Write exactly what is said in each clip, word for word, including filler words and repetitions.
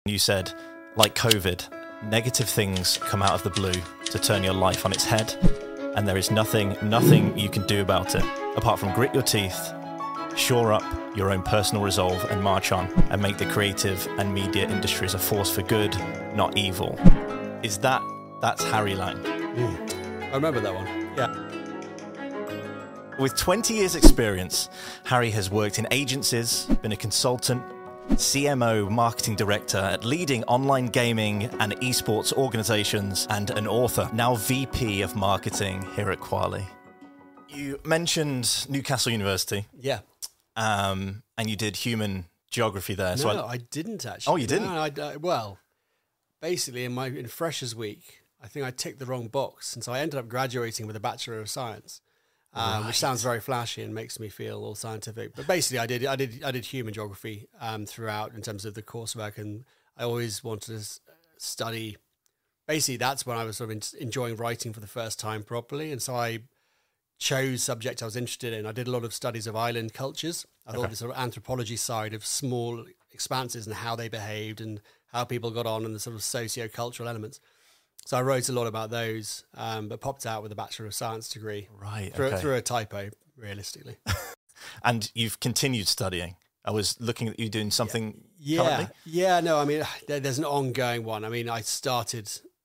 You said, like COVID, negative things come out of the blue to turn your life on its head, and there is nothing, nothing you can do about it, apart from grit your teeth, shore up your own personal resolve and march on, and make the creative and media industries a force for good, not evil. Is that, that's Harry Lang. Mm. I remember that one, yeah. With twenty years experience, Harry has worked in agencies, been a consultant, C M O, marketing director at leading online gaming and esports organizations, and an author, now V P of marketing here at Quali. You mentioned Newcastle University. Yeah. Um, and you did human geography there. No, so I, I didn't actually. Oh, you didn't? No, I, I, well, basically in my in Freshers Week, I think I ticked the wrong box. And so I ended up graduating with a Bachelor of Science. Um, right. Which sounds very flashy and makes me feel all scientific, but basically, I did I did I did human geography um, throughout in terms of the coursework, and I always wanted to study. Basically, that's when I was sort of enjoying writing for the first time properly, and so I chose subjects I was interested in. I did a lot of studies of island cultures. I thought okay. the sort of anthropology side of small expanses and how they behaved and how people got on, and the sort of socio-cultural elements. So I wrote a lot about those, um, but popped out with a Bachelor of Science degree. Right, through, okay. through a typo, realistically. And you've continued studying. I was looking at you doing something yeah. currently. Yeah, no, I mean, there, there's an ongoing one. I mean, I started,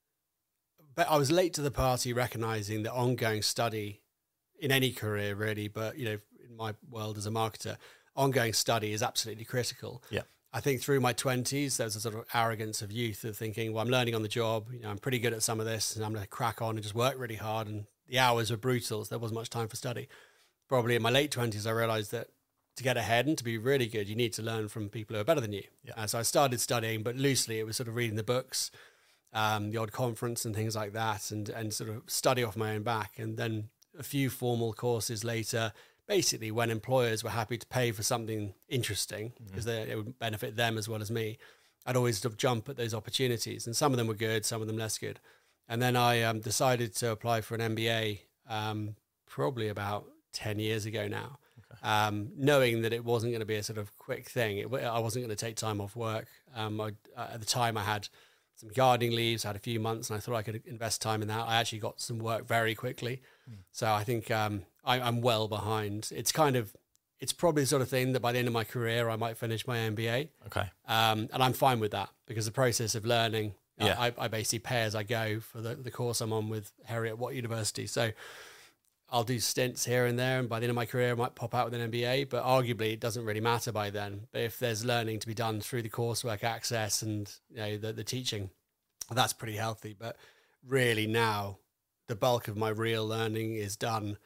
but I was late to the party recognizing that ongoing study in any career, really, but, you know, in my world as a marketer, ongoing study is absolutely critical. Yeah. I think through my twenties, there was a sort of arrogance of youth of thinking, well, I'm learning on the job, you know, I'm pretty good at some of this, and I'm going to crack on and just work really hard. And the hours were brutal, so there wasn't much time for study. Probably in my late twenties, I realized that to get ahead and to be really good, you need to learn from people who are better than you. Yeah. Uh, so I started studying, but loosely it was sort of reading the books, um, the odd conference and things like that, and, and sort of study off my own back. And then a few formal courses later, basically when employers were happy to pay for something interesting because mm-hmm. it would benefit them as well as me, I'd always sort of jump at those opportunities, and some of them were good, some of them less good. And then I um, decided to apply for an M B A um, probably about ten years ago now, okay. um, knowing that it wasn't going to be a sort of quick thing. It, I wasn't going to take time off work. Um, I, uh, at the time I had some gardening leaves, I had a few months, and I thought I could invest time in that. I actually got some work very quickly. Mm. So I think um, I, I'm well behind. It's kind of, it's probably the sort of thing that by the end of my career, I might finish my M B A. Okay. Um, and I'm fine with that because the process of learning, yeah. I, I basically pay as I go for the, the course I'm on with Harry at Watt University. So I'll do stints here and there, and by the end of my career, I might pop out with an M B A, but arguably it doesn't really matter by then. But if there's learning to be done through the coursework access and, you know, the, the teaching, that's pretty healthy. But really now, the bulk of my real learning is done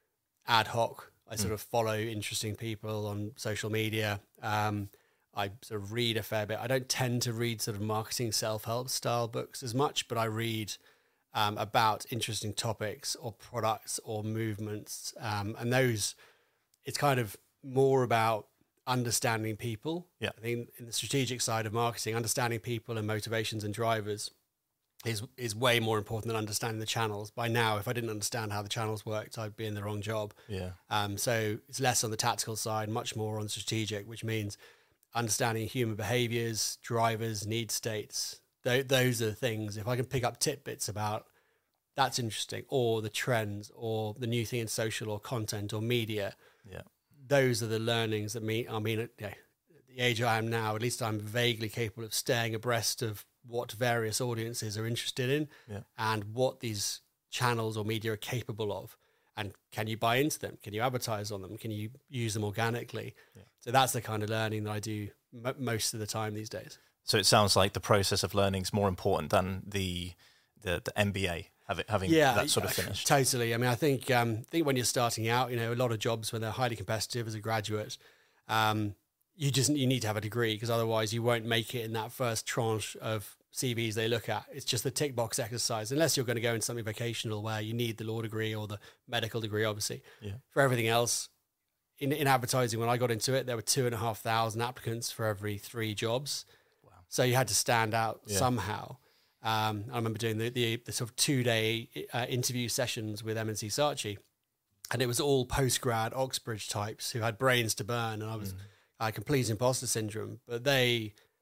ad hoc. I sort mm. of follow interesting people on social media. Um, I sort of read a fair bit. I don't tend to read sort of marketing self-help style books as much, but I read um, about interesting topics or products or movements. Um, and those, it's kind of more about understanding people. Yeah. I think in the strategic side of marketing, understanding people and motivations and drivers is is way more important than understanding the channels. By now, if I didn't understand how the channels worked, I'd be in the wrong job. Yeah. Um. So it's less on the tactical side, much more on strategic, which means understanding human behaviors, drivers, need states. Th- those are the things. If I can pick up tidbits about that's interesting, or the trends, or the new thing in social or content or media. Yeah. Those are the learnings that me. I mean, at you know, the age I am now, at least I'm vaguely capable of staying abreast of what various audiences are interested in yeah. and what these channels or media are capable of. And can you buy into them? Can you advertise on them? Can you use them organically? Yeah. So that's the kind of learning that I do m- most of the time these days. So it sounds like the process of learning is more important than the the, the M B A, having, having yeah, that sort of finish. Totally. I mean, I think, um, I think when you're starting out, you know, a lot of jobs when they're highly competitive as a graduate, um, you just you need to have a degree because otherwise you won't make it in that first tranche of C Vs they look at. It's just the tick box exercise, unless you're going to go into something vocational where you need the law degree or the medical degree, obviously. Yeah. For everything else, in, in advertising, when I got into it, there were two and a half thousand applicants for every three jobs. Wow. So you had to stand out yeah. somehow. Um, I remember doing the, the, the sort of two-day uh, interview sessions with M and C Saatchi, and it was all post-grad Oxbridge types who had brains to burn, and I was... Mm. Uh, complete imposter syndrome, but they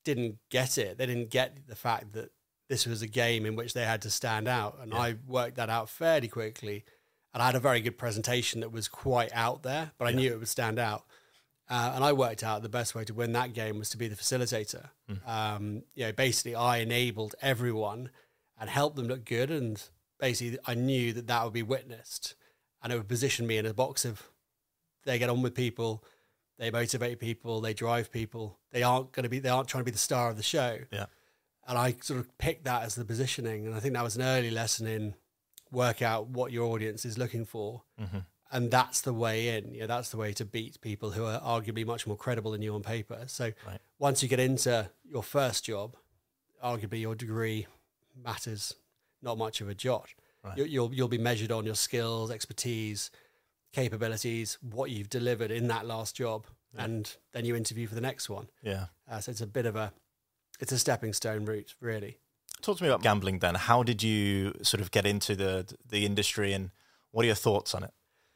didn't get it. They didn't get the fact that this was a game in which they had to stand out. And yeah. I worked that out fairly quickly. And I had a very good presentation that was quite out there, but I yeah. knew it would stand out. Uh, and I worked out the best way to win that game was to be the facilitator. Mm. Um, you know, basically I enabled everyone and helped them look good. And basically I knew that that would be witnessed, and it would position me in a box of, they get on with people, they motivate people, they drive people. They aren't going to be, they aren't trying to be the star of the show. Yeah. And I sort of picked that as the positioning. And I think that was an early lesson in work out what your audience is looking for. Mm-hmm. And that's the way in. You know, that's the way to beat people who are arguably much more credible than you on paper. So right. once you get into your first job, arguably your degree matters not much of a jot. Right. You, you'll you'll be measured on your skills, expertise, capabilities, what you've delivered in that last job, yeah. and then you interview for the next one. Yeah. Uh, so it's a bit of a, it's a stepping stone route, really. Talk to me about gambling then. How did you sort of get into the the industry, and what are your thoughts on it?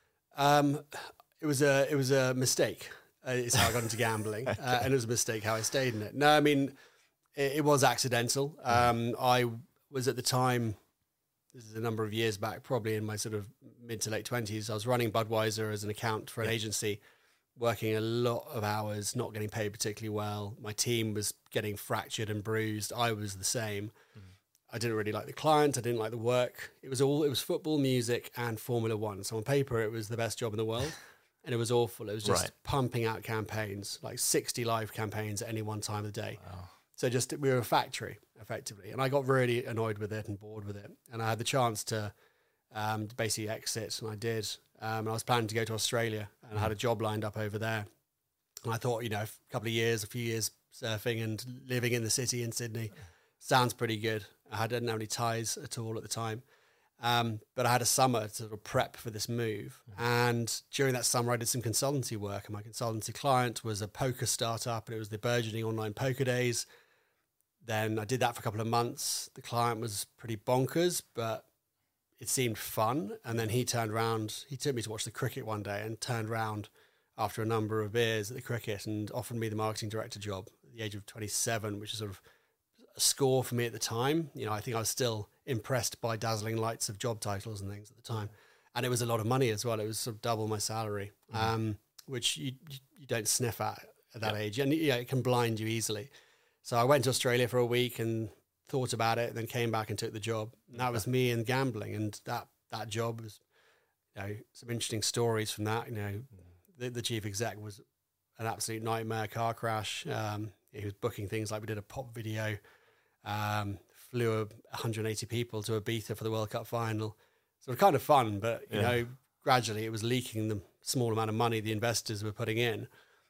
Um, it was a it was a mistake. Uh, it's how I got into gambling, okay. uh, and it was a mistake how I stayed in it. No, I mean it, it was accidental. Um, I was at the time, this is a number of years back, probably in my sort of mid to late twenties. I was running Budweiser as an account for an yeah. agency, working a lot of hours, not getting paid particularly well. My team was getting fractured and bruised. I was the same. Mm. I didn't really like the client. I didn't like the work. It was all, it was football, music, and Formula One. So on paper, it was the best job in the world. And it was awful. It was just right. pumping out campaigns, like sixty live campaigns at any one time of the day. Wow. So just, we were a factory, effectively. And I got really annoyed with it and bored with it. And I had the chance to um, basically exit, and I did. Um, and I was planning to go to Australia, and I had a job lined up over there. And I thought, you know, a couple of years, a few years surfing and living in the city in Sydney sounds pretty good. I didn't have any ties at all at the time. Um, but I had a summer to sort of prep for this move. And during that summer, I did some consultancy work. And my consultancy client was a poker startup, and it was the burgeoning online poker days. Then I did that for a couple of months. The client was pretty bonkers, but it seemed fun. And then he turned around, he took me to watch the cricket one day, and turned around after a number of beers at the cricket and offered me the marketing director job at the age of twenty-seven, which is sort of a score for me at the time. You know, I think I was still impressed by dazzling lights of job titles and things at the time. And it was a lot of money as well. It was sort of double my salary, mm-hmm. um, which you you don't sniff at at that yeah. age. And yeah, it can blind you easily. So I went to Australia for a week and thought about it, and then came back and took the job. And that was me in gambling. And that, that job was, you know, some interesting stories from that. You know, the, the chief exec was an absolute nightmare, car crash. Um, he was booking things like we did a pop video, um, flew a one hundred eighty people to Ibiza for the World Cup final. So it was kind of fun, but, you yeah. know, gradually it was leaking the small amount of money the investors were putting in.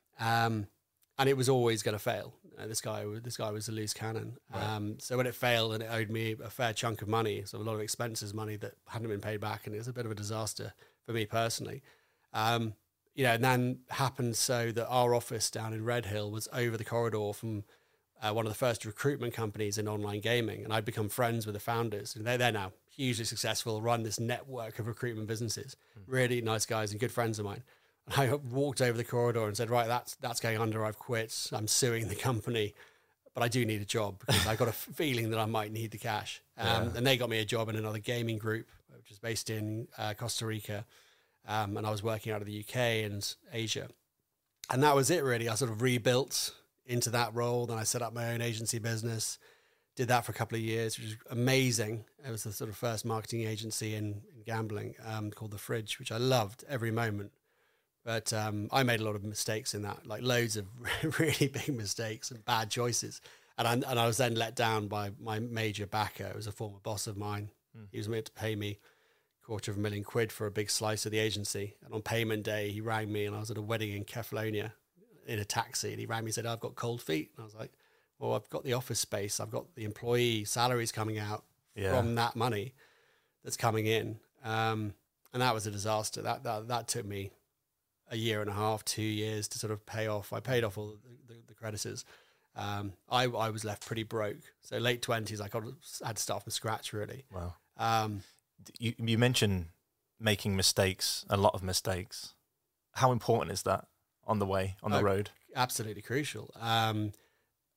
Um, and it was always going to fail. Uh, this guy, this guy was a loose cannon. Right. Um, so when it failed, and it owed me a fair chunk of money, so a lot of expenses, money that hadn't been paid back, and it was a bit of a disaster for me personally. Um, you know, and then happened so that our office down in Red Hill was over the corridor from uh, one of the first recruitment companies in online gaming, and I'd become friends with the founders. And they're, they're now hugely successful, run this network of recruitment businesses, mm. really nice guys and good friends of mine. I walked over the corridor and said, right, that's that's going under. I've quit. I'm suing the company, but I do need a job because I got a feeling that I might need the cash. Um, yeah. And they got me a job in another gaming group, which is based in uh, Costa Rica. Um, and I was working out of the U K and Asia. And that was it, really. I sort of rebuilt into that role. Then I set up my own agency business, did that for a couple of years, which was amazing. It was the sort of first marketing agency in, in gambling um, called The Fridge, which I loved every moment. But um, I made a lot of mistakes in that, like loads of really big mistakes and bad choices. And I, and I was then let down by my major backer. It was a former boss of mine. Mm. He was meant to pay me a quarter of a million quid for a big slice of the agency. And on payment day, he rang me, and I was at a wedding in Kefalonia in a taxi. And he rang me and said, I've got cold feet. And I was like, well, I've got the office space. I've got the employee salaries coming out yeah. from that money that's coming in. Um, and that was a disaster. That, that, that took me a year and a half, two years to sort of pay off. I paid off all the, the, the creditors. Um, I, I was left pretty broke. So late twenties, I got, had to start from scratch, really. Wow. Um, you, you mentioned making mistakes, a lot of mistakes. How important is that on the way, on the uh, road? Absolutely crucial. Um,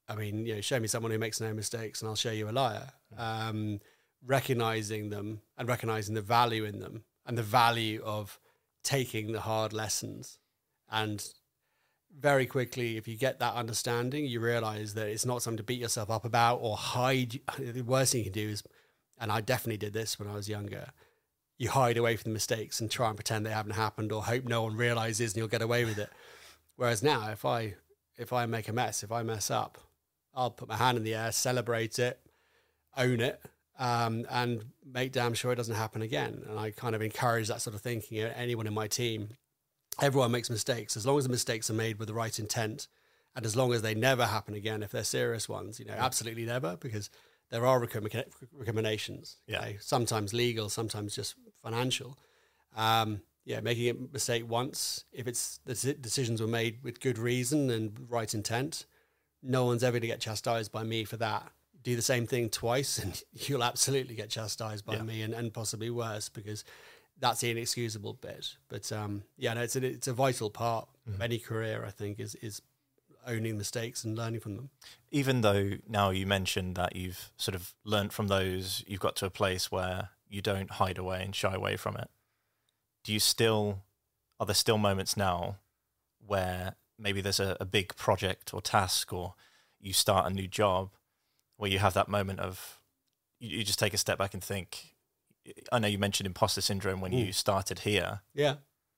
I mean, you know, show me someone who makes no mistakes and I'll show you a liar. Um, recognizing them and recognizing the value in them and the value of taking the hard lessons. And very quickly, if you get that understanding, you realize that it's not something to beat yourself up about or hide. The worst thing you can do is, and I definitely did this when I was younger, you hide away from the mistakes and try and pretend they haven't happened or hope no one realizes and you'll get away with it. Whereas now, if I if I make a mess, if I mess up, I'll put my hand in the air, celebrate it, own it, um, and make damn sure it doesn't happen again. And I kind of encourage that sort of thinking. Anyone in my team, everyone makes mistakes. As long as the mistakes are made with the right intent, and as long as they never happen again, if they're serious ones, you know, absolutely never, because there are recrimin- recriminations. Yeah. You know, sometimes legal, sometimes just financial. Um, yeah, making a mistake once, if it's the decisions were made with good reason and right intent, no one's ever going to get chastised by me for that. Do the same thing twice and you'll absolutely get chastised by yeah. me and, and possibly worse, because that's the inexcusable bit. But um, yeah, no, it's a, it's a vital part mm. of any career, I think, is is owning mistakes and learning from them. Even though now you mentioned that you've sort of learned from those, you've got to a place where you don't hide away and shy away from it. Do you still, are there still moments now where maybe there's a, a big project or task, or you start a new job where you have that moment of, you, you just take a step back and think, I know you mentioned imposter syndrome when mm. you started here. Yeah.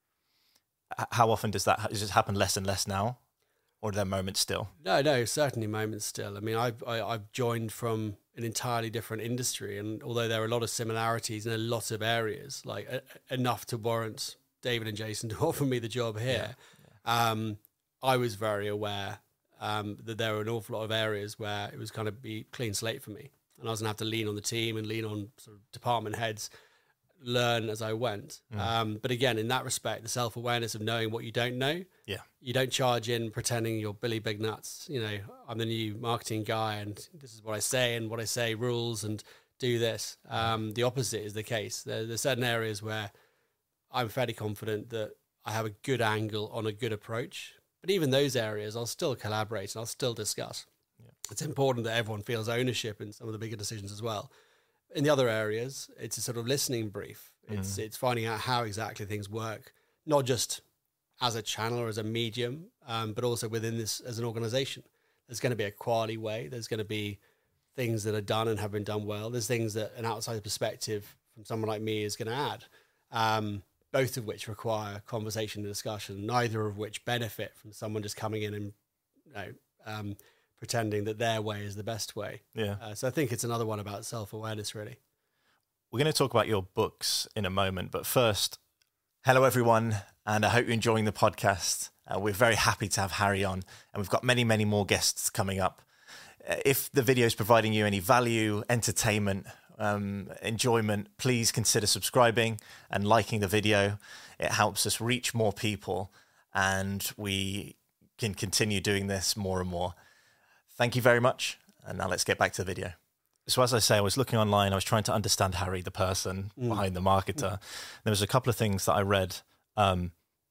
H- how often does that, does it happen less and less now? Or are there moments still? No, no, certainly moments still. I mean, I've, I, I've joined from an entirely different industry, and although there are a lot of similarities in a lot of areas, like uh, enough to warrant David and Jason to offer me the job here, yeah, yeah. Um, I was very aware um, that there were an awful lot of areas where it was kind of be clean slate for me, and I was going to have to lean on the team and lean on sort of department heads, learn as I went. Mm. Um, but again, in that respect, the self-awareness of knowing what you don't know, yeah, you don't charge in pretending you're Billy Big Nuts. You know, I'm the new marketing guy and this is what I say and what I say rules and do this. Um, the opposite is the case. There, there's certain areas where I'm fairly confident that I have a good angle on a good approach. But even those areas, I'll still collaborate and I'll still discuss. Yeah. It's important that everyone feels ownership in some of the bigger decisions as well. In the other areas, it's a sort of listening brief. It's mm. it's finding out how exactly things work, not just as a channel or as a medium, um, but also within this as an organization. There's going to be a quality way. There's going to be things that are done and have been done well. There's things that an outside perspective from someone like me is going to add, um, both of which require conversation and discussion, neither of which benefit from someone just coming in and you know, um, pretending that their way is the best way. Yeah. Uh, so I think it's another one about self-awareness, really. We're going to talk about your books in a moment, but first, hello everyone, and I hope you're enjoying the podcast. Uh, we're very happy to have Harry on, and we've got many, many more guests coming up. Uh, if the video is providing you any value, entertainment, um, enjoyment, please consider subscribing and liking the video. It helps us reach more people, and we can continue doing this more and more. Thank you very much. And now let's get back to the video. So as I say, I was looking online, I was trying to understand Harry, the person mm. behind the marketer. Mm. There was a couple of things that I read. Um,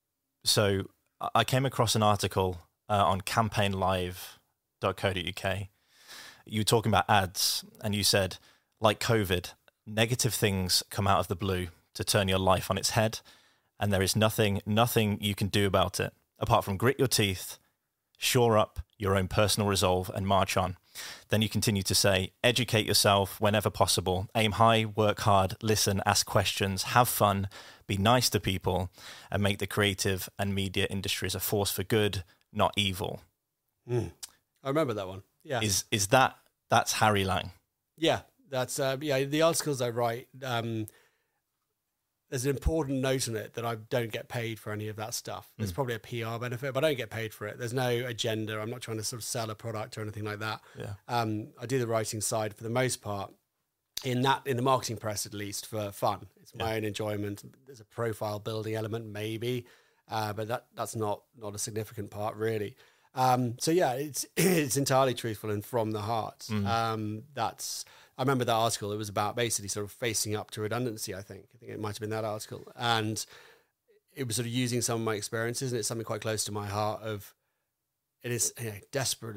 so I came across an article uh, on campaign live dot co dot uk. You were talking about ads, and you said, like COVID, negative things come out of the blue to turn your life on its head, and there is nothing, nothing you can do about it, apart from grit your teeth, shore up your own personal resolve, and march on. Then you continue to say, educate yourself whenever possible, aim high, work hard, listen, ask questions, have fun, be nice to people, and make the creative and media industries a force for good, not evil. Mm. I remember that one. Yeah. Is is that, that's Harry Lang? Yeah, that's, uh, yeah, the articles I write, um, there's an important note in it that I don't get paid for any of that stuff. There's mm. probably a P R benefit, but I don't get paid for it. There's no agenda. I'm not trying to sort of sell a product or anything like that. Yeah. Um, I do the writing side for the most part, in that in the marketing press at least, for fun. It's my yeah. own enjoyment. There's a profile building element maybe, uh, but that that's not not a significant part really. Um, so yeah, it's it's entirely truthful and from the heart. Mm. Um, that's. I remember that article. It was about basically sort of facing up to redundancy, I think. I think it might have been that article. And it was sort of using some of my experiences, and it's something quite close to my heart of, it is you know, desperately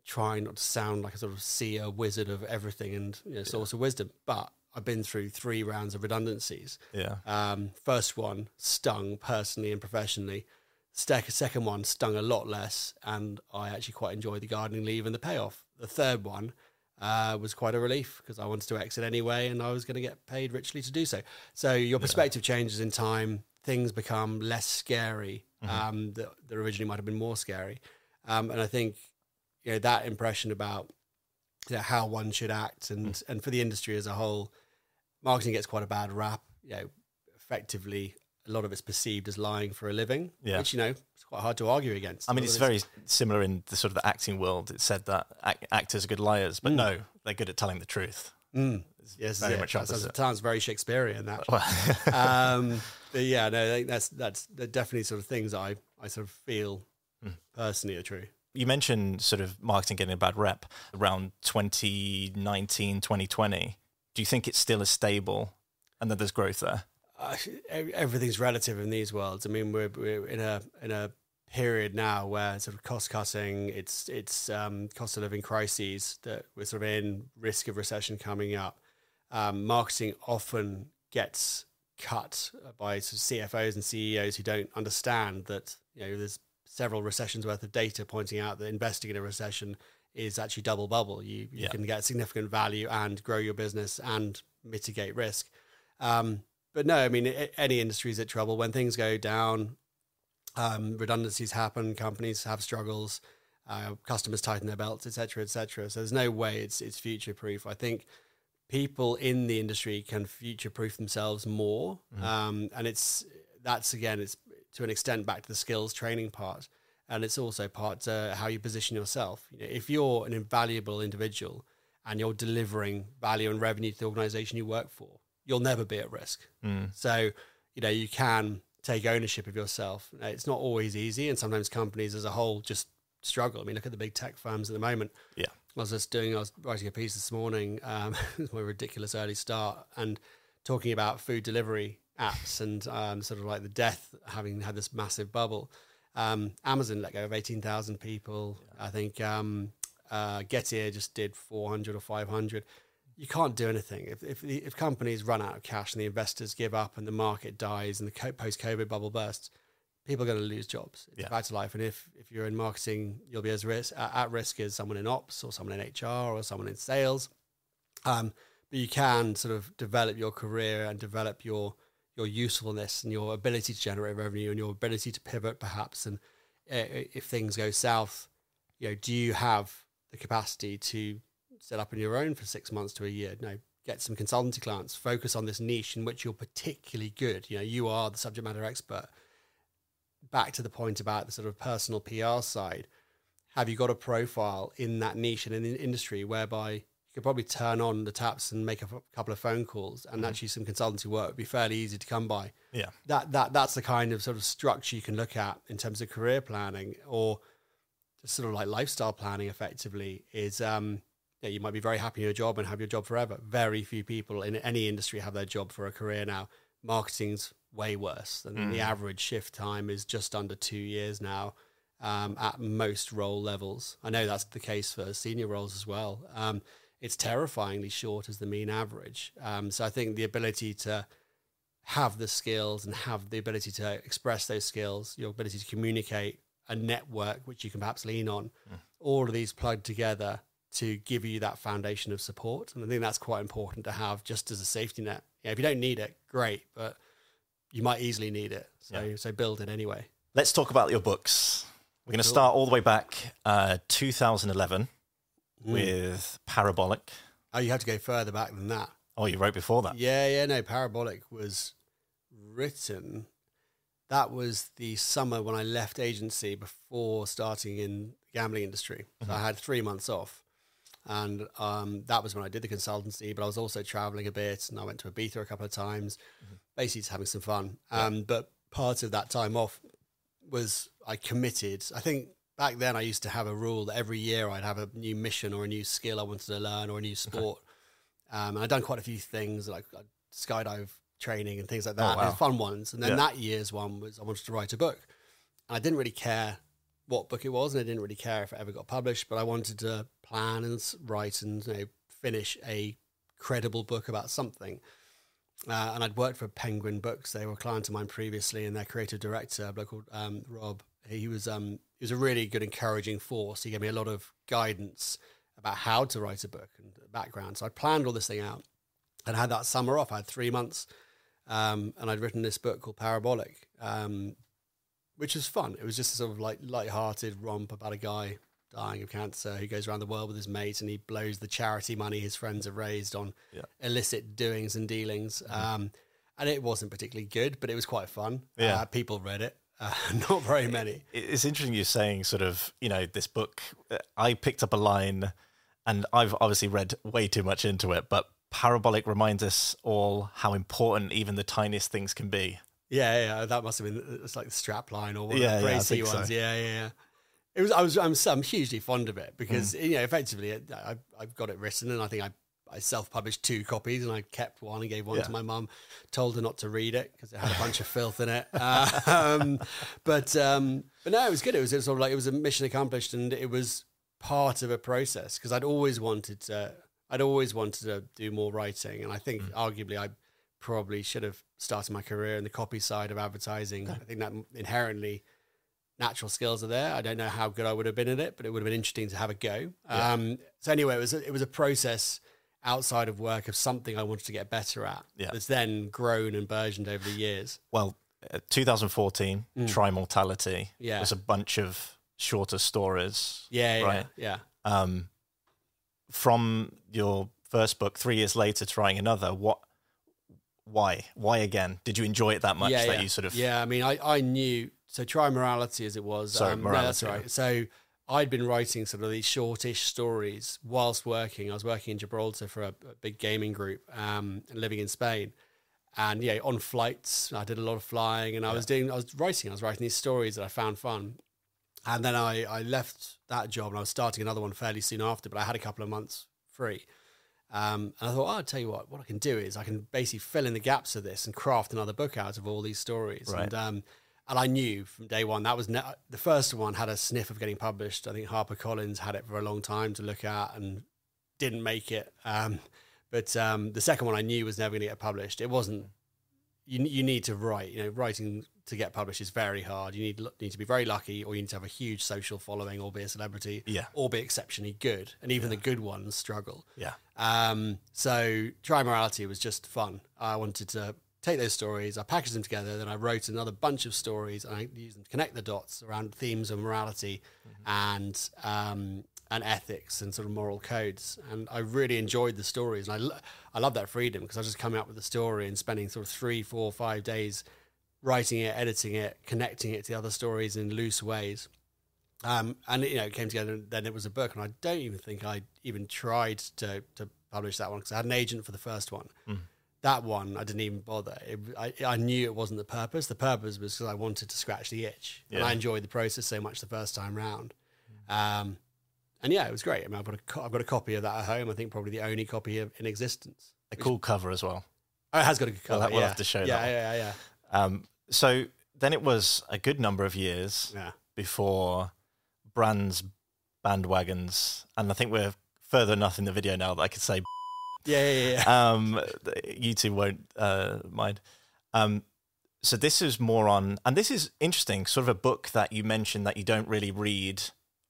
trying not to sound like a sort of seer wizard of everything and you know, source yeah. of wisdom, but I've been through three rounds of redundancies. Yeah. Um, first one stung personally and professionally. Second one stung a lot less, and I actually quite enjoyed the gardening leave and the payoff. The third one uh, was quite a relief because I wanted to exit anyway, and I was going to get paid richly to do so. So your perspective yeah. changes in time. Things become less scary. Mm-hmm. Um, that, that originally might have been more scary, um, and I think you know that impression about you know, how one should act, and mm. and for the industry as a whole, marketing gets quite a bad rap. You know, effectively, a lot of it's perceived as lying for a living, yeah. which, you know, it's quite hard to argue against. I mean, it's very similar in the sort of the acting world. It's said that act- actors are good liars, but mm. no, they're good at telling the truth. Mm. Yes, very yeah. much opposite. That sounds very Shakespearean, that. um, but yeah, no, I think that's, that's definitely sort of things that I, I sort of feel mm. personally are true. You mentioned sort of marketing getting a bad rep around twenty nineteen, twenty twenty. Do you think it's still as stable and that there's growth there? Uh, everything's relative in these worlds. I mean, we're we're in a in a period now where sort of cost cutting, it's it's um, cost of living crises that we're sort of in, risk of recession coming up. Um, marketing often gets cut by sort of C F Os and C E Os who don't understand that you know there's several recessions worth of data pointing out that investing in a recession is actually double bubble. You you yeah. can get significant value and grow your business and mitigate risk. Um, But no, I mean, any industry is at trouble. When things go down, um, redundancies happen, companies have struggles, uh, customers tighten their belts, et cetera, et cetera. So there's no way it's it's future-proof. I think people in the industry can future-proof themselves more. Mm. Um, and it's that's, again, it's to an extent back to the skills training part. And it's also part to how you position yourself. You know, if you're an invaluable individual and you're delivering value and revenue to the organization you work for, you'll never be at risk. Mm. So, you know, you can take ownership of yourself. It's not always easy, and sometimes companies as a whole just struggle. I mean, look at the big tech firms at the moment. Yeah. I was just doing, I was writing a piece this morning, um, my ridiculous early start, and talking about food delivery apps and um, sort of like the death, having had this massive bubble. Um, Amazon let go of eighteen thousand people. Yeah. I think um, uh, Getir just did four hundred or five hundred. You can't do anything. If if, the, if companies run out of cash and the investors give up and the market dies and the post-COVID bubble bursts, people are going to lose jobs. It's yeah. back to life. And if, if you're in marketing, you'll be as risk, at risk as someone in ops or someone in H R or someone in sales. Um, but you can sort of develop your career and develop your your usefulness and your ability to generate revenue and your ability to pivot perhaps. And uh, if things go south, you know, do you have the capacity to set up on your own for six months to a year? No, get some consultancy clients, focus on this niche in which you're particularly good. You know, you are the subject matter expert. Back to the point about the sort of personal P R side, have you got a profile in that niche and in the industry whereby you could probably turn on the taps and make a f- couple of phone calls and mm-hmm. actually some consultancy work would be fairly easy to come by. Yeah. That, that, that's the kind of sort of structure you can look at in terms of career planning or just sort of like lifestyle planning effectively is, um, yeah, you might be very happy in your job and have your job forever. Very few people in any industry have their job for a career now. Marketing's way worse. Than mm. the average shift time is just under two years now um, at most role levels. I know that's the case for senior roles as well. Um, it's terrifyingly short as the mean average. Um, so I think the ability to have the skills and have the ability to express those skills, your ability to communicate, a network which you can perhaps lean on, mm. all of these plugged together to give you that foundation of support. And I think that's quite important to have just as a safety net. Yeah, if you don't need it, great, but you might easily need it. So yeah. so build it anyway. Let's talk about your books. We're going to start all the way back uh, two thousand eleven mm. with Parabolic. Oh, you have to go further back than that. Oh, you wrote before that? Yeah, yeah, no, Parabolic was written. That was the summer when I left agency before starting in the gambling industry. So mm-hmm. I had three months off. And um, that was when I did the consultancy, but I was also traveling a bit and I went to Ibiza a couple of times, mm-hmm. basically just having some fun. Yeah. Um, but part of that time off was I committed. I think back then I used to have a rule that every year I'd have a new mission or a new skill I wanted to learn or a new sport. Okay. Um, and I'd done quite a few things like skydive training and things like that, oh, wow. fun ones. And then yeah. that year's one was I wanted to write a book. And I didn't really care what book it was, and I didn't really care if it ever got published, but I wanted to plan and write and, you know, finish a credible book about something. Uh, and I'd worked for Penguin Books. They were a client of mine previously, and their creative director, a bloke called um, Rob, he was um, he was a really good, encouraging force. He gave me a lot of guidance about how to write a book and background. So I planned all this thing out and had that summer off. I had three months, um, and I'd written this book called Parabolic, um, which was fun. It was just a sort of like light-hearted romp about a guy dying of cancer who goes around the world with his mate, and he blows the charity money his friends have raised on yeah. illicit doings and dealings. Mm-hmm. Um, and it wasn't particularly good, but it was quite fun. Yeah. Uh, people read it. Uh, not very many. It's interesting you're saying sort of, you know, this book, I picked up a line, and I've obviously read way too much into it, but Parabolic reminds us all how important even the tiniest things can be. Yeah, yeah, that must have been, it's like the strap line or one yeah, of the Bracy yeah, ones. So. Yeah, yeah, yeah. It was. I was. I'm. I'm hugely fond of it because mm. you know, effectively, I, I've got it written, and I think I, I self-published two copies, and I kept one and gave one yeah. to my mum. Told her not to read it because it had a bunch of filth in it. Um, but um, but no, it was good. It was, it was sort of like it was a mission accomplished, and it was part of a process because I'd always wanted to. I'd always wanted to do more writing, and I think mm. arguably I probably should have started my career in the copy side of advertising. Okay. I think that inherently. Natural skills are there. I don't know how good I would have been at it, but it would have been interesting to have a go. Yeah. Um, so anyway, it was a, it was a process outside of work of something I wanted to get better at. Yeah. That's then grown and burgeoned over the years. Well, uh, twenty fourteen, mm. Trimortality. Yeah, was a bunch of shorter stories. Yeah, right? yeah, yeah. Um, from your first book, three years later, trying another. What? Why? Why again? Did you enjoy it that much yeah, that yeah. you sort of? Yeah, I mean, I I knew. So try morality as it was. Sorry, um, morality. No, that's right. So I'd been writing sort of these shortish stories whilst working. I was working in Gibraltar for a, a big gaming group um, and living in Spain. And yeah, on flights, I did a lot of flying, and I yeah. was doing, I was writing, I was writing these stories that I found fun. And then I, I left that job, and I was starting another one fairly soon after, but I had a couple of months free. Um, and I thought, oh, I'll tell you what, what I can do is I can basically fill in the gaps of this and craft another book out of all these stories. Right. And um, And I knew from day one that was ne- the first one had a sniff of getting published. I think HarperCollins had it for a long time to look at and didn't make it. Um, but um, the second one I knew was never going to get published. It wasn't. You you need to write. You know, writing to get published is very hard. You need need to be very lucky, or you need to have a huge social following, or be a celebrity, yeah, or be exceptionally good. And even yeah. the good ones struggle. Yeah. Um. So Trimorality was just fun. I wanted to take those stories, I packaged them together, then I wrote another bunch of stories, and I used them to connect the dots around themes of morality mm-hmm. and um, and ethics and sort of moral codes. And I really enjoyed the stories, and I lo- I love that freedom because I was just coming up with the story and spending sort of three, four, five days writing it, editing it, connecting it to the other stories in loose ways. Um, and you know, it came together, and then it was a book. And I don't even think I even tried to to publish that one because I had an agent for the first one. Mm. That one, I didn't even bother. It, I, I knew it wasn't the purpose. The purpose was because I wanted to scratch the itch. Yeah. And I enjoyed the process so much the first time round. Um, and yeah, it was great. I mean, I've got, a co- I've got a copy of that at home. I think probably the only copy of, in existence. A cool cover as well. Oh, it has got a good cover. We'll, we'll yeah. have to show yeah, that. Yeah, yeah, yeah. Um, so then it was a good number of years yeah. before brands, bandwagons, and I think we're further enough in the video now that I could say Yeah, yeah, yeah. Um, you two won't uh, mind. Um, so this is more on, and this is interesting, sort of a book that you mentioned that you don't really read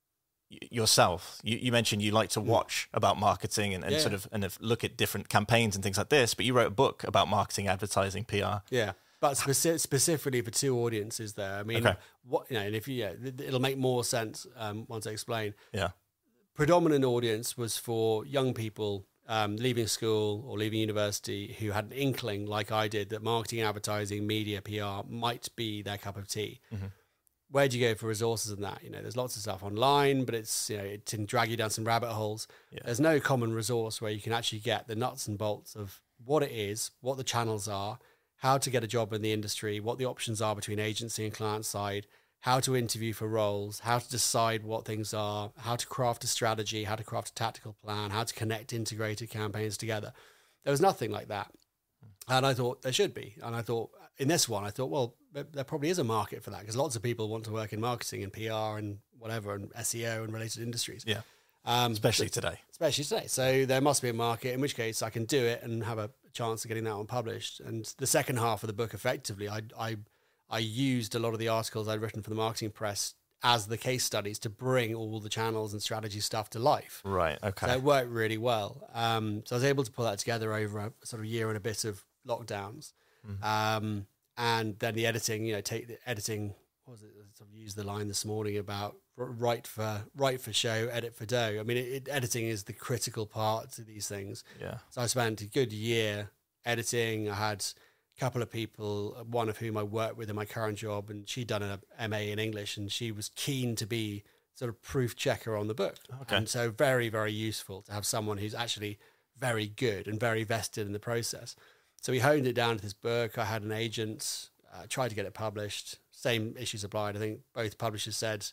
y- yourself. You, you mentioned you like to watch about marketing and, and yeah. sort of and look at different campaigns and things like this, but you wrote a book about marketing, advertising, P R. Yeah, but speci- specifically for two audiences there. I mean, okay. what you know, and if you, yeah, it'll make more sense um, once I explain. Yeah. Predominant audience was for young people Um, leaving school or leaving university who had an inkling, like I did, that marketing, advertising, media, P R might be their cup of tea. Mm-hmm. Where do you go for resources in that? You know, there's lots of stuff online, but it's, you know, it can drag you down some rabbit holes. Yeah. There's no common resource where you can actually get the nuts and bolts of what it is, what the channels are, how to get a job in the industry, what the options are between agency and client side, how to interview for roles, how to decide what things are, how to craft a strategy, how to craft a tactical plan, how to connect integrated campaigns together. There was nothing like that. And I thought there should be. And I thought in this one, I thought, well, there, there probably is a market for that because lots of people want to work in marketing and P R and whatever and S E O and related industries. Yeah. Um, especially but, today. Especially today. So there must be a market, in which case I can do it and have a chance of getting that one published. And the second half of the book, effectively, I I, I used a lot of the articles I'd written for the marketing press as the case studies to bring all the channels and strategy stuff to life. Right, okay. So it worked really well. Um, so I was able to pull that together over a sort of year and a bit of lockdowns. Mm-hmm. Um, and then the editing, you know, take the editing, what was it? I sort of used the line this morning about write for write for show, edit for dough. I mean, it, it, editing is the critical part to these things. Yeah. So I spent a good year editing. I had a couple of people, one of whom I worked with in my current job, and she'd done an M A in English, and she was keen to be sort of proof checker on the book. Okay. And so very, very useful to have someone who's actually very good and very vested in the process. So we honed it down to this book. I had an agent, uh, tried to get it published. Same issues applied. I think both publishers said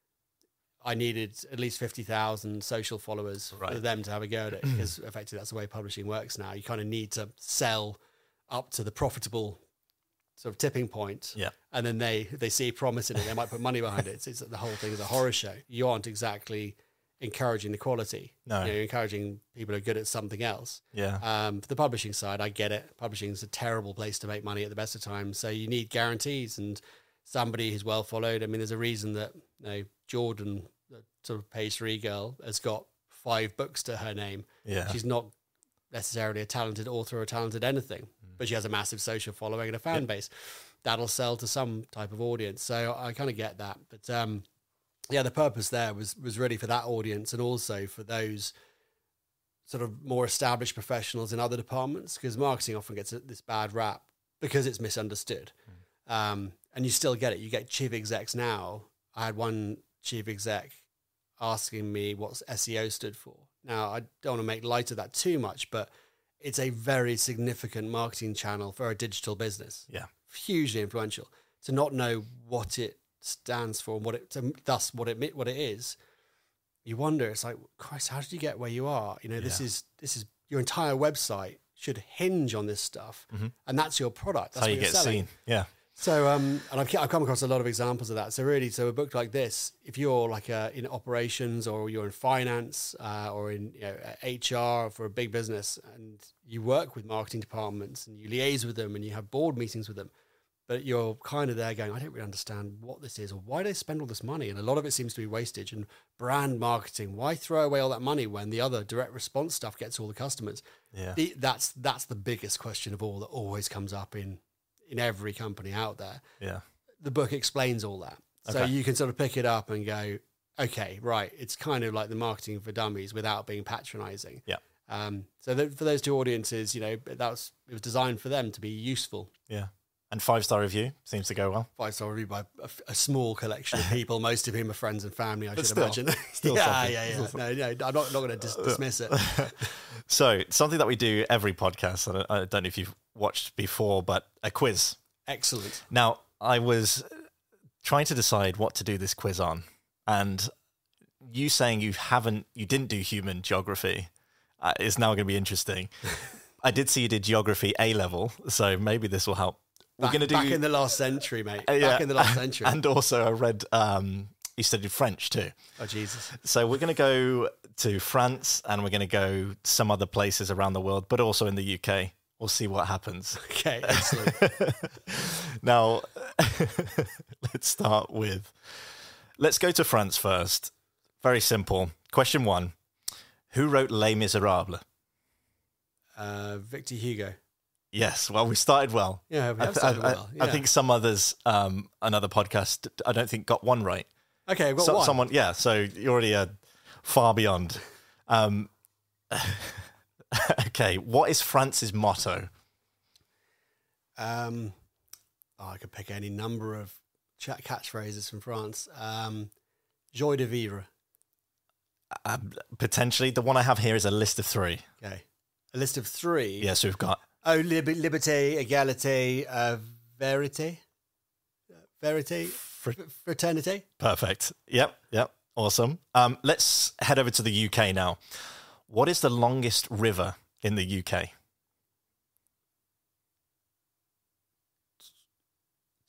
I needed at least fifty thousand social followers right. for them to have a go at it, because effectively that's the way publishing works now. You kind of need to sell up to the profitable sort of tipping point. Yeah. And then they, they see promise in it, they might put money behind it. It's, it's the whole thing is a horror show. You aren't exactly encouraging the quality. No. You're encouraging people who are good at something else. Yeah. Um, for the publishing side, I get it. Publishing is a terrible place to make money at the best of times. So you need guarantees and somebody who's well followed. I mean, there's a reason that, you know, Jordan, the sort of page three girl, has got five books to her name. Yeah. She's not necessarily a talented author or a talented anything, mm. but she has a massive social following and a fan yeah. base that'll sell to some type of audience. So I kind of get that. But um, yeah, the purpose there was was really for that audience, and also for those sort of more established professionals in other departments, because marketing often gets this bad rap because it's misunderstood. Mm. Um, and you still get it. You get chief execs now. I had one chief exec asking me what S E O stood for. Now, I don't want to make light of that too much, but it's a very significant marketing channel for a digital business. Yeah. Hugely influential. To not know what it stands for and what it, to, thus what it what it is, you wonder, it's like, Christ, how did you get where you are? You know, this yeah. is this is your entire website should hinge on this stuff, mm-hmm. and that's your product. That's how what you you're get selling. seen. Yeah. So, um, and I've, I've come across a lot of examples of that. So really, so a book like this, if you're like a, in operations, or you're in finance, uh, or in, you know, H R for a big business, and you work with marketing departments and you liaise with them and you have board meetings with them, but you're kind of there going, I don't really understand what this is or why they spend all this money. And a lot of it seems to be wastage and brand marketing. Why throw away all that money when the other direct response stuff gets all the customers? Yeah. The, that's, that's the biggest question of all that always comes up in, in every company out there. Yeah. The book explains all that. So okay. you can sort of pick it up and go, okay, right. It's kind of like the marketing for dummies without being patronizing. Yeah. Um, so that for those two audiences, you know, that was, it was designed for them to be useful. Yeah. And five-star review seems to go well. Five-star review by a, a small collection of people, most of whom are friends and family, I but should still, imagine. Still yeah, something. yeah, yeah. No, no, I'm not, not going to dis- dismiss it. So something that we do every podcast, and I don't know if you've watched before, but a quiz. Excellent. Now, I was trying to decide what to do this quiz on, and you saying you haven't, you didn't do human geography uh, is now going to be interesting. I did see you did geography A level, so maybe this will help. Back, We're going to do back in the last century, mate. Uh, yeah. Back in the last century. And also, I read um, you studied French too. Oh, Jesus. So we're going to go to France, and we're going to go some other places around the world, but also in the U K. We'll see what happens. Okay, excellent. Now, let's start with, let's go to France first. Very simple. Question one. Who wrote Les Miserables? Uh, Victor Hugo. Yes, well, we started well. Yeah, we have I th- started I, well. Yeah. I think some others, um, another podcast, I don't think got one right. Okay, we've got so, one. Someone, yeah, so you're already uh, far beyond. Um, okay, what is France's motto? Um, oh, I could pick any number of chat catchphrases from France. Um, Joie de vivre. Uh, potentially. The one I have here is a list of three. Okay. A list of three? Yes, we've got... Oh, lib- liberté, égalité, uh, vérité? Vérité? Fr- fraternité? Perfect. Yep, yep. Awesome. Um, let's head over to the U K now. What is the longest river in the U K?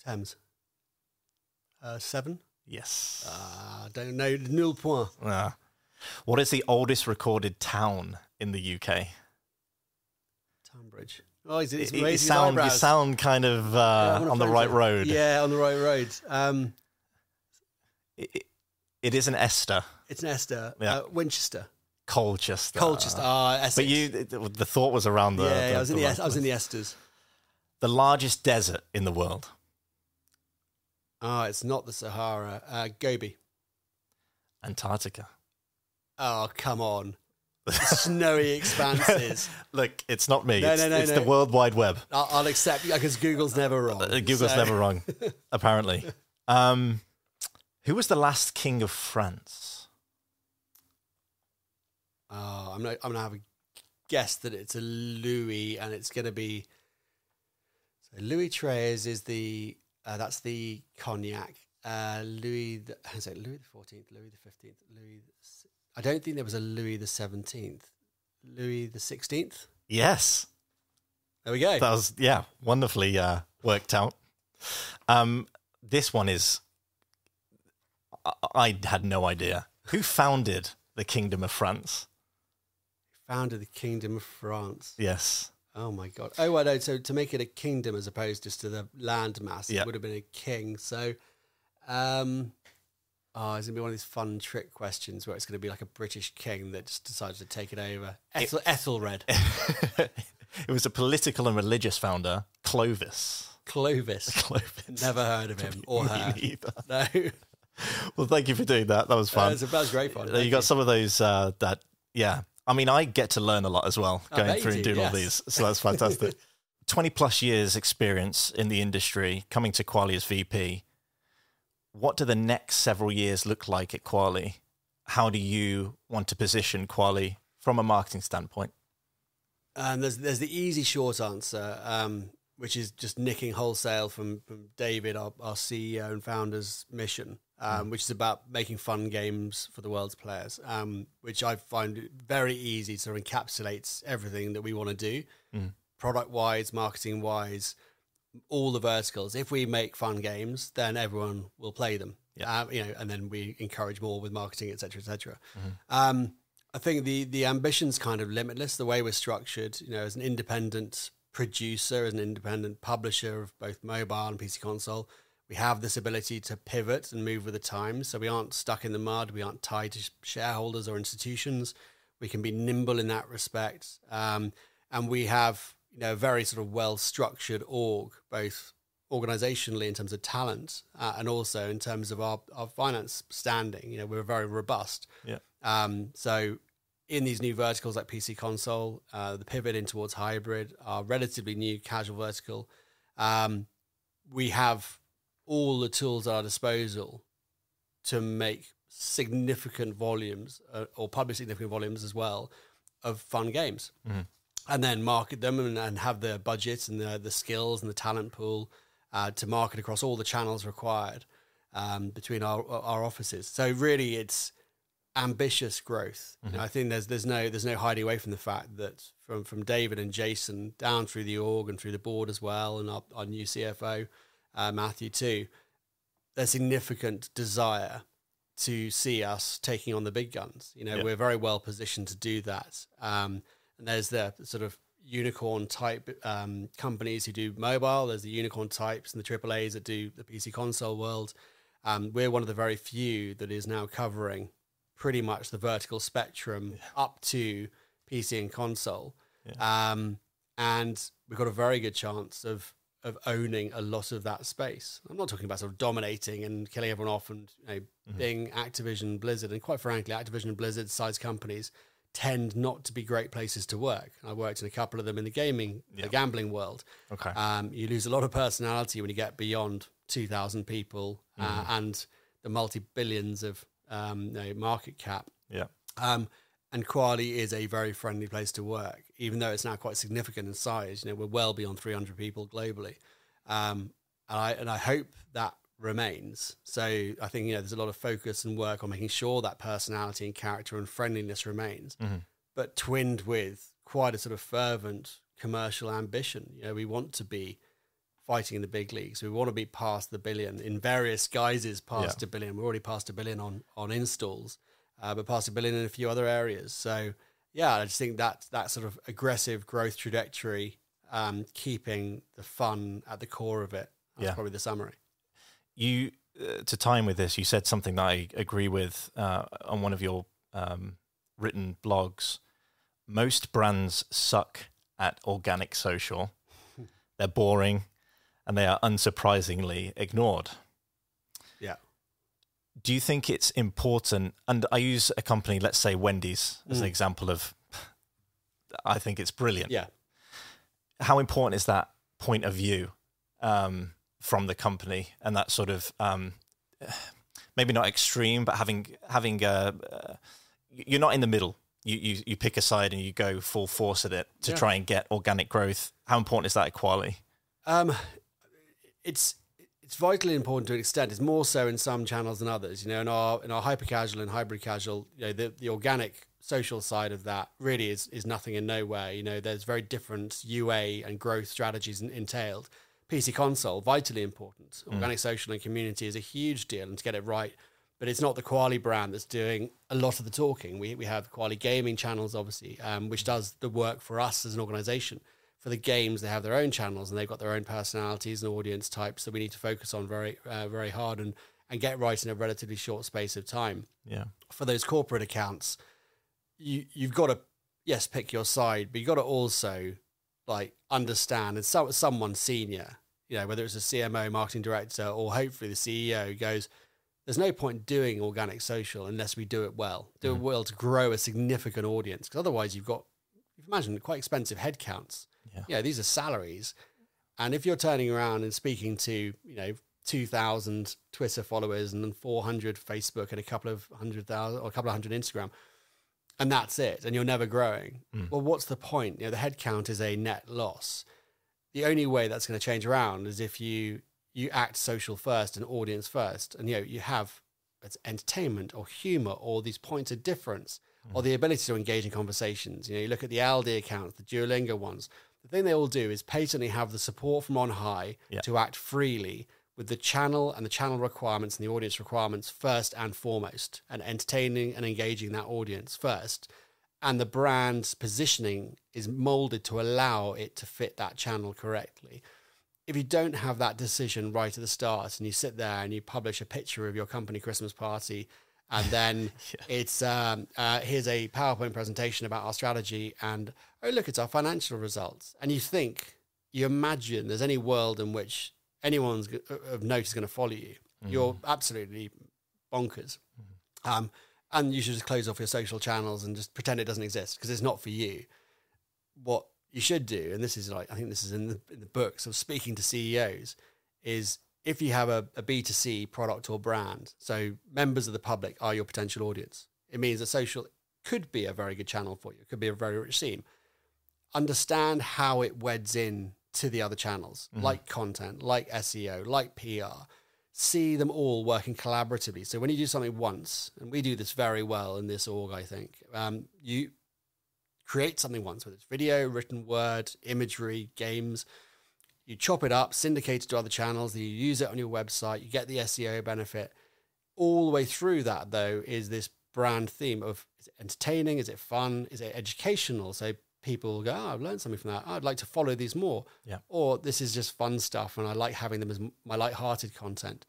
Thames. Uh, seven? Yes. Uh, don't know. Nul point. Uh, what is the oldest recorded town in the U K? Tunbridge. Oh, he's, he's You, you, raising his sound, you eyebrows. sound kind of uh, Yeah, on the right road. Yeah, on the right road. Um, It, it, it is an Esther. it's an Esther. Yeah. Uh, Winchester. Colchester. Colchester. Ah, Essex. But you, the thought was around the. yeah, the, I was in the the, right Es- I was in place. the Esters. The largest desert in the world. Ah, it's not the Sahara. Uh, Gobi. Antarctica. Oh, come on. Snowy expanses. Look, it's not me. No, it's no, no, it's no. the World Wide Web. I'll, I'll accept because Google's never wrong. Uh, Google's so- never wrong, apparently. Um, who was the last king of France? Oh, I'm not, I'm gonna have a guess that it's a Louis, and it's gonna be so Louis Treize is the uh, that's the cognac. Uh, Louis, the, I say Louis the Fourteenth, Louis the Fifteenth, Louis. The, s- I don't think there was a Louis the Seventeenth. Louis the Sixteenth. Yes. There we go. That was, yeah, wonderfully uh, worked out. Um, this one is, I, I had no idea. Who founded the Kingdom of France? Founded the Kingdom of France. Yes. Oh my god. Oh, well, no. So to make it a kingdom as opposed just to the land mass, Yeah. it would have been a king. So, um, oh, it's gonna be one of these fun trick questions where it's gonna be like a British king that just decides to take it over. Ethel, Ethelred, It was a political and religious founder, Clovis. Clovis. Clovis. Never heard of him or Me her. neither. No, Well, thank you for doing that. That was that fun. was, that was great fun. Uh, Thank you got some of those uh, that, yeah. I mean, I get to learn a lot as well I going bet you through and do, doing all yes. these. So that's fantastic. twenty plus years experience in the industry, coming to Quali as V P. What do the next several years look like at Quali? How do you want to position Quali from a marketing standpoint? And there's there's the easy short answer, um, which is just nicking wholesale from, from David, our, our C E O and founder's mission, um, which is about making fun games for the world's players, um, which I find very easy, sort of encapsulates everything that we want to do, Mm. product-wise, marketing-wise, all the verticals. If we make fun games, then everyone will play them. Yeah. Um, you know, and then we encourage more with marketing, et cetera, et cetera. Mhm. Um, I think the the ambition's kind of limitless. The way we're structured, you know, as an independent producer, as an independent publisher of both mobile and P C console, we have this ability to pivot and move with the times. So we aren't stuck in the mud. We aren't tied to shareholders or institutions. We can be nimble in that respect. Um, and we have, you know, a very sort of well structured org, both organizationally in terms of talent uh, and also in terms of our, our finance standing. You know, we're very robust. Yeah. Um, so in these new verticals like P C console, uh, the pivot in towards hybrid, our relatively new casual vertical, um, we have all the tools at our disposal to make significant volumes uh, or publish significant volumes as well of fun games. Mhm. And then market them and, and have the budget and the, the skills and the talent pool uh, to market across all the channels required um, between our our offices. So really, it's ambitious growth. Mhm. And I think there's there's no there's no hiding away from the fact that from from David and Jason down through the org and through the board as well, and our, our new C F O uh, Matthew too, there's significant desire to see us taking on the big guns. You know, Yeah. we're very well positioned to do that. Um, and there's the sort of unicorn type um, companies who do mobile. There's the unicorn types and the triple A's that do the P C console world. Um, we're one of the very few that is now covering pretty much the vertical spectrum up to P C and console. Um, and we've got a very good chance of of owning a lot of that space. I'm not talking about sort of dominating and killing everyone off and, you know, Mhm. being Activision, Blizzard. And quite frankly, Activision and Blizzard size companies tend not to be great places to work. I worked in a couple of them in the gaming, Yeah. the gambling world. Okay. Um, you lose a lot of personality when you get beyond two thousand people uh, Mhm. and the multi-billions of um, you know, market cap. Yeah. Um, and Quali is a very friendly place to work, even though it's now quite significant in size. You know, we're well beyond three hundred people globally. Um, and I and I hope that remains. So I think, you know, there's a lot of focus and work on making sure that personality and character and friendliness remains, Mhm. but twinned with quite a sort of fervent commercial ambition. You know, we want to be fighting in the big leagues. We want to be past the billion in various guises, past Yeah. a billion. We're already past a billion on, on installs, uh, but past a billion in a few other areas. So, yeah, I just think that that sort of aggressive growth trajectory, um, keeping the fun at the core of it. That's Yeah. probably the summary. You, uh, to time with this, you said something that I agree with uh, on one of your um, written blogs. Most brands suck at organic social. They're boring and they are unsurprisingly ignored. Yeah. Do you think it's important? And I use a company, let's say Wendy's, as Mm. an example of, I think it's brilliant. Yeah. How important is that point of view um, from the company and that sort of, um, maybe not extreme, but having, having a, uh, you're not in the middle. You, you, you pick a side and you go full force at it to Yeah. try and get organic growth. How important is that equality? Um, it's it's vitally important to an extent. It's more so in some channels than others. You know, in our in our hyper casual and hybrid casual, you know, the the organic social side of that really is is nothing in nowhere. You know, there's very different U A and growth strategies in, entailed. P C console, vitally important. Organic social and community is a huge deal, and to get it right. But it's not the Quali brand that's doing a lot of the talking. We we have Quali gaming channels, obviously, um, which does the work for us as an organization. For the games, they have their own channels and they've got their own personalities and audience types that we need to focus on very, uh, very hard and, and get right in a relatively short space of time. Yeah. For those corporate accounts, you, you've got to, yes, pick your side, but you've got to also like understand, and so, someone senior, you know, whether it's a C M O, marketing director, or hopefully the C E O goes, there's no point doing organic social unless we do it well, do Mm-hmm. it well to grow a significant audience. Because otherwise you've got, you can imagine, quite expensive headcounts. Yeah. Yeah, these are salaries. And if you're turning around and speaking to, you know, two thousand Twitter followers and then four hundred Facebook and a couple of hundred thousand or a couple of hundred Instagram, and that's it, and you're never growing, Mm. well, what's the point? You know, the head count is a net loss. The only way that's going to change around is if you you act social first and audience first, and, you know, you have it's entertainment or humor or these points of difference Mm. or the ability to engage in conversations. You know, you look at the Aldi accounts, the Duolingo ones. The thing they all do is patently have the support from on high Yeah. to act freely with the channel and the channel requirements and the audience requirements first and foremost, and entertaining and engaging that audience first. And the brand's positioning is molded to allow it to fit that channel correctly. If you don't have that decision right at the start and you sit there and you publish a picture of your company Christmas party, and then Yeah. it's um, uh, here's a PowerPoint presentation about our strategy, and oh look, it's our financial results. And you think, you imagine there's any world in which anyone's g- of note is going to follow you. Mm. You're absolutely bonkers. Um, and you should just close off your social channels and just pretend it doesn't exist because it's not for you. What you should do, and this is like, I think this is in the, in the books of speaking to C E Os, is if you have a, a B two C product or brand, so members of the public are your potential audience. It means that social could be a very good channel for you. It could be a very rich theme. Understand how it weds in to the other channels, Mhm. like content, like S E O, like P R. See them all working collaboratively. So when you do something once, and we do this very well in this org, I think, um, you create something once, whether it's video, written word, imagery, games. You chop it up, syndicate it to other channels, you use it on your website, you get the S E O benefit. All the way through that, though, is this brand theme of, is it entertaining? Is it fun? Is it educational? So people go, oh, I've learned something from that. I'd like to follow these more. Yeah. Or this is just fun stuff and I like having them as m- my light-hearted content.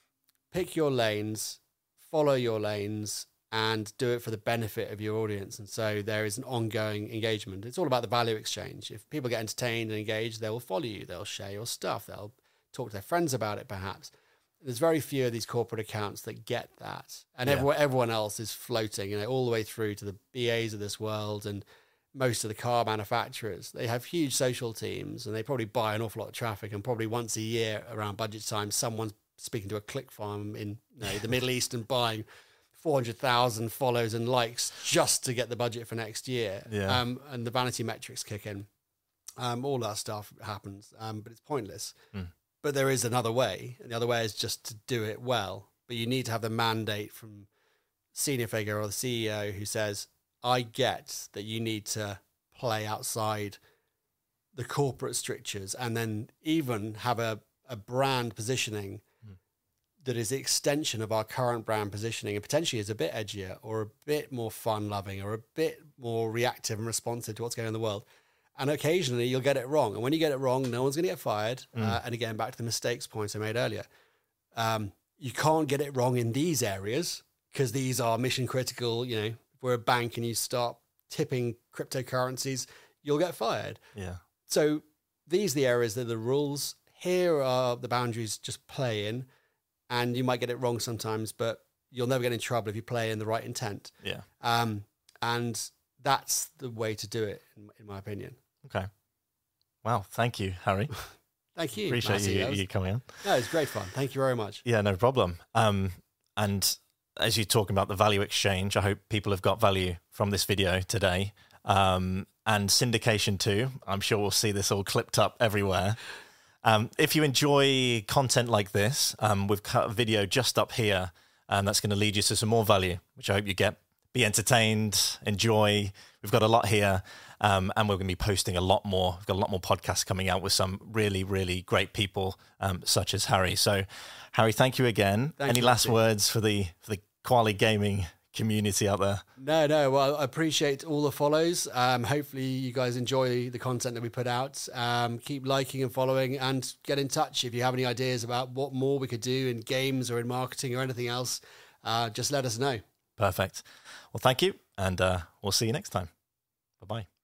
Pick your lanes, follow your lanes, and do it for the benefit of your audience. And so there is an ongoing engagement. It's all about the value exchange. If people get entertained and engaged, they will follow you. They'll share your stuff. They'll talk to their friends about it, perhaps. There's very few of these corporate accounts that get that. And Yeah. everyone, everyone else is floating, you know, all the way through to the B As of this world and most of the car manufacturers. They have huge social teams and they probably buy an awful lot of traffic, and probably once a year around budget time, someone's speaking to a click farm in, you know, the Middle East and buying four hundred thousand follows and likes just to get the budget for next year. Yeah. Um, and the vanity metrics kick in. Um, all that stuff happens, um, but it's pointless. Mm. But there is another way, and the other way is just to do it well. But you need to have the mandate from senior figure or the C E O who says, I get that you need to play outside the corporate strictures, and then even have a, a brand positioning mm. that is the extension of our current brand positioning and potentially is a bit edgier or a bit more fun-loving or a bit more reactive and responsive to what's going on in the world. And occasionally you'll get it wrong. And when you get it wrong, no one's going to get fired. Mm. Uh, and again, back to the mistakes points I made earlier. Um, you can't get it wrong in these areas because these are mission critical. You know, if we're a bank and you start tipping cryptocurrencies, you'll get fired. Yeah. So these are the areas that are the rules. Here are the boundaries, just play in. And you might get it wrong sometimes, but you'll never get in trouble if you play in the right intent. Yeah. Um, and that's the way to do it, in, in my opinion. Okay. Wow. Thank you, Harry. Thank you. Appreciate Massey. you, was, you coming on. No, it's great fun. Thank you very much. Yeah, no problem. Um, and as you're talking about the value exchange, I hope people have got value from this video today. Um, and syndication too. I'm sure we'll see this all clipped up everywhere. Um, if you enjoy content like this, um, we've cut a video just up here, and that's going to lead you to some more value, which I hope you get. Be entertained, enjoy. We've got a lot here, um, and we're going to be posting a lot more. We've got a lot more podcasts coming out with some really, really great people, um, such as Harry. So, Harry, thank you again. Thank Any you, last Steve. words for the for the Quali Gaming community out there? No, no. Well, I appreciate all the follows. Um, hopefully you guys enjoy the content that we put out. Um, keep liking and following, and get in touch if you have any ideas about what more we could do in games or in marketing or anything else. Uh, just let us know. Perfect. Well, thank you, and uh, we'll see you next time. Bye-bye.